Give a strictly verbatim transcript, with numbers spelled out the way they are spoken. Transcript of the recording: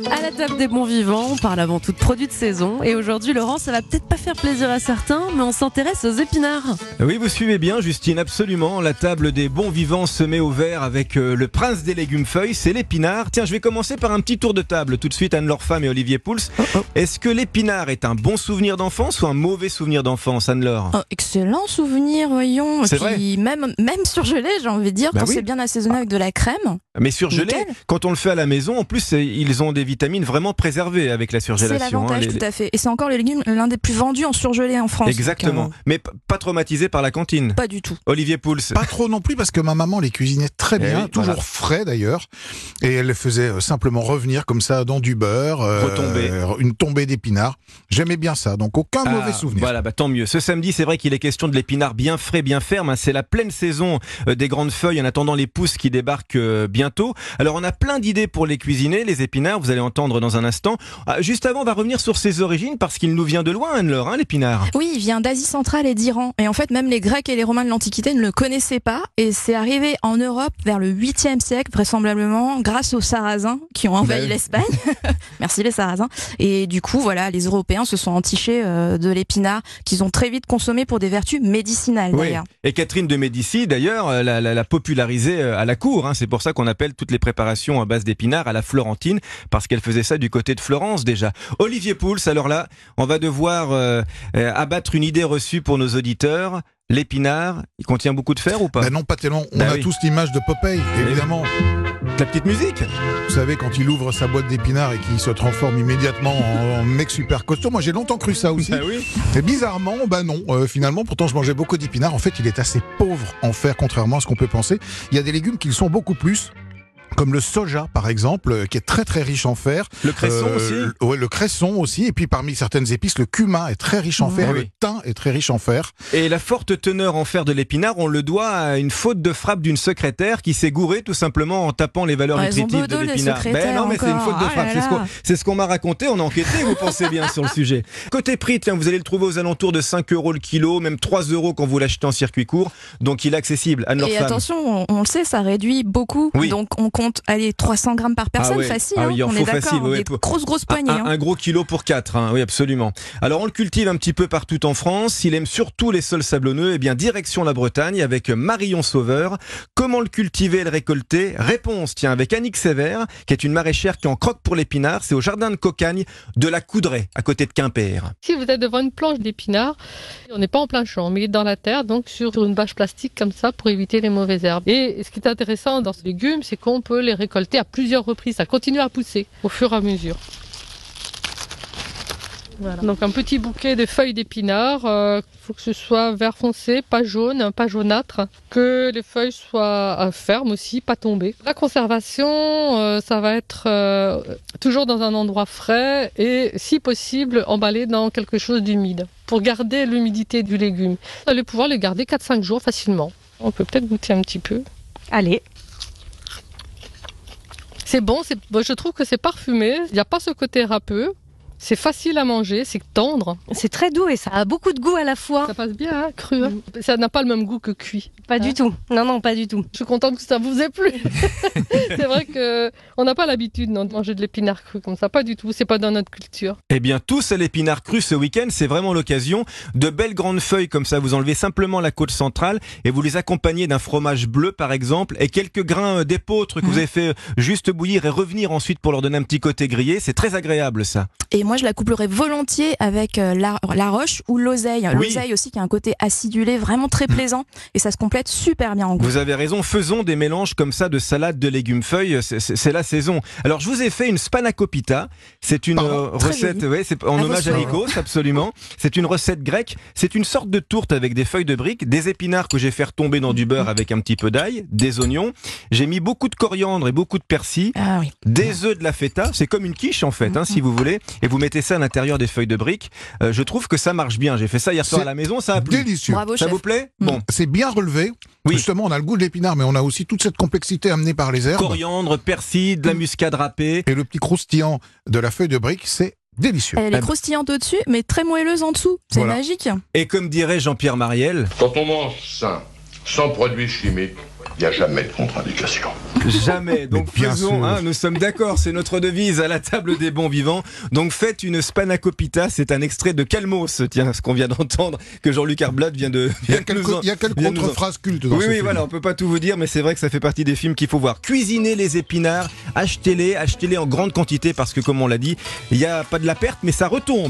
À la table des bons vivants, on parle avant tout de produits de saison. Et aujourd'hui, Laurent, ça va peut-être pas faire plaisir à certains, mais on s'intéresse aux épinards. Oui, vous suivez bien, Justine, absolument. La table des bons vivants se met au vert avec euh, le prince des légumes feuilles, c'est l'épinard. Tiens, je vais commencer par un petit tour de table. Tout de suite, Anne-Laure Femme et Olivier Pouls. Oh, oh. Est-ce que l'épinard est un bon souvenir d'enfance ou un mauvais souvenir d'enfance, Anne-Laure? Oh, excellent souvenir, voyons. C'est Puis vrai. Même, même surgelé, j'ai envie de dire, Bah quand oui. c'est bien assaisonné avec de la crème. Mais surgelé, Nickel. quand on le fait à la maison, en plus, c'est- ils ont des vitamines vraiment préservées avec la C'est surgélation. l'avantage, hein, les- tout à fait. Et c'est encore le légume l'un des plus vendus en surgelé en France. Exactement. Donc, euh, Mais p- pas traumatisé par la cantine. pas du tout. Olivier Pouls. Pas trop non plus parce que ma maman les cuisinait très Eh bien, oui, toujours voilà. frais d'ailleurs, et elle les faisait euh, simplement revenir comme ça dans du beurre, euh, Retomber. une tombée d'épinards. J'aimais bien ça, donc aucun Ah, mauvais souvenir. Voilà, bah, tant mieux. Ce samedi, c'est vrai qu'il est question de l'épinard bien frais, bien ferme. hein. C'est la pleine saison euh, des grandes feuilles en attendant les pousses qui débarquent euh, bientôt. Alors, on a plein d'idées pour les cuisiner, les épinards, vous allez entendre dans un instant. Ah, juste avant, on va revenir sur ses origines parce qu'il nous vient de loin, Anne-Laure, hein, l'épinard. Oui, il vient d'Asie centrale et d'Iran. Et en fait, même les Grecs et les Romains de l'Antiquité ne le connaissaient pas. Et c'est arrivé en Europe vers le huitième siècle, vraisemblablement, grâce aux Sarrasins qui ont envahi Ben oui. l'Espagne. Merci les Sarrasins. Et du coup, voilà, les Européens se sont entichés euh, de l'épinard qu'ils ont très vite consommé pour des vertus médicinales, Oui. d'ailleurs. Et Catherine de Médicis, d'ailleurs, euh, l'a, l'a, l'a popularisé euh, à la cour. hein. C'est pour ça qu'on appelle toutes les préparations à base d'épinards à la florentine, parce qu'elle faisait ça du côté de Florence déjà. Olivier Pouls, alors là, on va devoir euh, euh, abattre une idée reçue pour nos auditeurs. L'épinard, il contient beaucoup de fer ou pas? Ben non, pas tellement. On Bah a oui. tous l'image de Popeye, évidemment. La petite musique. Vous savez, quand il ouvre sa boîte d'épinards et qu'il se transforme immédiatement en, en mec super costaud. Moi, j'ai longtemps cru ça aussi. Bah oui. Et bizarrement, bah non, euh, finalement, pourtant je mangeais beaucoup d'épinards. En fait, il est assez pauvre en fer, contrairement à ce qu'on peut penser. Il y a des légumes qui le sont beaucoup plus. Comme le soja, par exemple, euh, qui est très très riche en fer. Le cresson Euh, aussi. le- Ouais, le cresson aussi. Et puis parmi certaines épices, le cumin est très riche en fer. Ah Le oui. thym est très riche en fer. Et la forte teneur en fer de l'épinard, on le doit à une faute de frappe d'une secrétaire qui s'est gourée tout simplement en tapant les valeurs Ah, elles ont nutritives beau de dos, les l'épinard. secrétaires, non, mais c'est une encore. faute de Ah frappe. là C'est ce qu'on, là. c'est ce qu'on m'a raconté. On a enquêté, vous pensez bien sur le sujet. Côté prix, tiens, vous allez le trouver aux alentours de cinq euros le kilo, même trois euros quand vous l'achetez en circuit court. Donc il est accessible. Anne-Laure Et Femme. attention, on, on le sait, ça réduit beaucoup. Oui. Donc on compte, allez, trois cents grammes par personne, Ah ouais. facile. Ah hein, oui, il en on faut est d'accord. facile, ouais, Des pour- grosses, grosses Un, poignées. un- hein. un gros kilo pour quatre, hein, oui absolument. Alors on le cultive un petit peu partout en France, il aime surtout les sols sablonneux, et bien direction la Bretagne avec Marion Sauveur. Comment le cultiver et le récolter? Réponse, tiens, avec Annick Sévère, qui est une maraîchère qui en croque pour l'épinard, c'est au jardin de Cocagne de la Coudray, à côté de Quimper. Si vous êtes devant une planche d'épinards, on n'est pas en plein champ, mais il est dans la terre, donc sur une bâche plastique comme ça pour éviter les mauvaises herbes. Et ce qui est intéressant dans ce légume, c'est qu'on peut les récolter à plusieurs reprises, ça continue à pousser au fur et à mesure. Voilà. Donc un petit bouquet de feuilles d'épinards, il euh, faut que ce soit vert foncé, pas jaune, pas jaunâtre, que les feuilles soient euh, fermes aussi, pas tombées. La conservation, euh, ça va être euh, toujours dans un endroit frais et si possible emballé dans quelque chose d'humide pour garder l'humidité du légume. Vous allez pouvoir les garder quatre à cinq jours facilement. On peut peut-être goûter un petit peu. Allez. C'est bon, c'est, bon, je trouve que c'est parfumé, il n'y a pas ce côté râpeux. C'est facile à manger, c'est tendre. C'est très doux et ça a beaucoup de goût à la fois. Ça passe bien, hein, cru. Hein. Ça n'a pas le même goût que cuit. Pas Hein. du tout. Non, non, pas du tout. Je suis contente que ça vous ait plu. C'est vrai que on n'a pas l'habitude non, de manger de l'épinard cru comme ça, pas du tout. C'est pas dans notre culture. Eh bien, tous à l'épinard cru ce week-end, c'est vraiment l'occasion. De belles grandes feuilles comme ça, vous enlevez simplement la côte centrale et vous les accompagnez d'un fromage bleu par exemple et quelques grains euh, d'épeautre que vous avez fait euh, juste bouillir et revenir ensuite pour leur donner un petit côté grillé. C'est très agréable ça. Et moi, je la couplerais volontiers avec euh, la, la roche ou l'oseille. Oui. L'oseille aussi qui a un côté acidulé vraiment très plaisant et ça se complète super bien en goût. Vous avez raison, faisons des mélanges comme ça de salade de légumes feuilles, c'est, c'est, c'est la saison. Alors je vous ai fait une spanakopita, c'est une Pardon, euh, très recette, joli. ouais, c'est en À hommage vos à souhaits. Nikos, absolument. C'est une recette grecque, c'est une sorte de tourte avec des feuilles de briques, des épinards que j'ai fait tomber dans du beurre avec un petit peu d'ail, des oignons, j'ai mis beaucoup de coriandre et beaucoup de persil, Ah oui. des œufs de la feta, c'est comme une quiche en fait, hein, si vous voulez, et vous mettez ça à l'intérieur des feuilles de briques. Euh, je trouve que ça marche bien, j'ai fait ça hier soir C'est à la maison, ça a plu. Délicieux. Bravo, Ça chef. vous plaît? Mm. Bon, C'est bien relevé. Oui. Justement, on a le goût de l'épinard, mais on a aussi toute cette complexité amenée par les herbes. coriandre, persil, de la muscade râpée. Et le petit croustillant de la feuille de brique, c'est délicieux. Elle est croustillante au-dessus, mais très moelleuse en dessous. C'est Voilà. magique. Et comme dirait Jean-Pierre Mariel, Quand on mange sain, Sans produits chimiques, il n'y a jamais de contre-indication. Jamais. Donc Mais bien faisons, sûr. hein, nous sommes d'accord, c'est notre devise à la table des bons vivants. Donc faites une spanakopita, c'est un extrait de Calmos, tiens, ce qu'on vient d'entendre, que Jean-Luc Arblade vient de. Il y a vient de nous quelques, en- il y a quelques vient de nous en- contre-phrases cultes dans Oui, ce oui, film. voilà, on peut pas tout vous dire, mais c'est vrai que ça fait partie des films qu'il faut voir. Cuisinez les épinards, achetez-les, achetez-les en grande quantité parce que, comme on l'a dit, il n'y a pas de la perte, mais ça retombe.